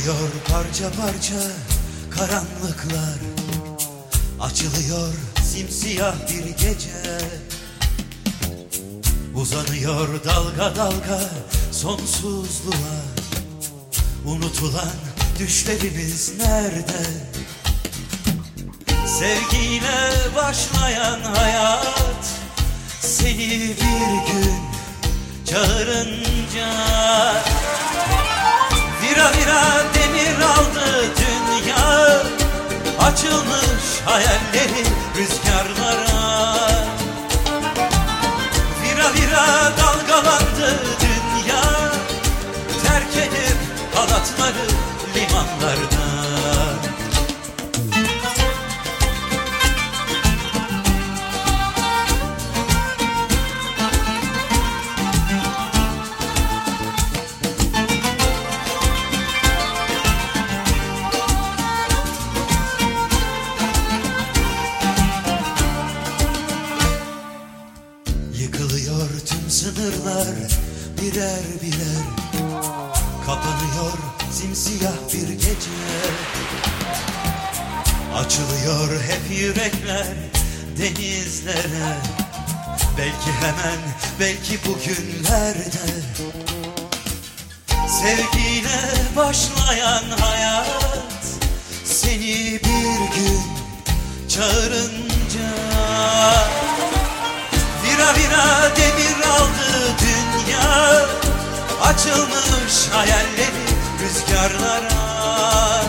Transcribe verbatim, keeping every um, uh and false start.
Dağılıyor parça parça karanlıklar, açılıyor simsiyah bir gece. Uzanıyor dalga dalga sonsuzluğa. Unutulan düşlerimiz nerede? Sevgiyle başlayan hayat seni bir gün çağırınca vira vira demir aldı dünya. Açılmış hayalleri rüzgarlara. Vira vira dalgalandı dünya. Terk edip halatları limanlarda. Yıkılıyor tüm sınırlar birer birer. Kapanıyor simsiyah bir gece. Açılıyor hep yürekler denizlere. Belki hemen, belki bugünlerde. Sevgiyle başlayan hayat seni bir gün çağırınca vira vira demir aldı dünya. Açılmış hayalleri rüzgarlara.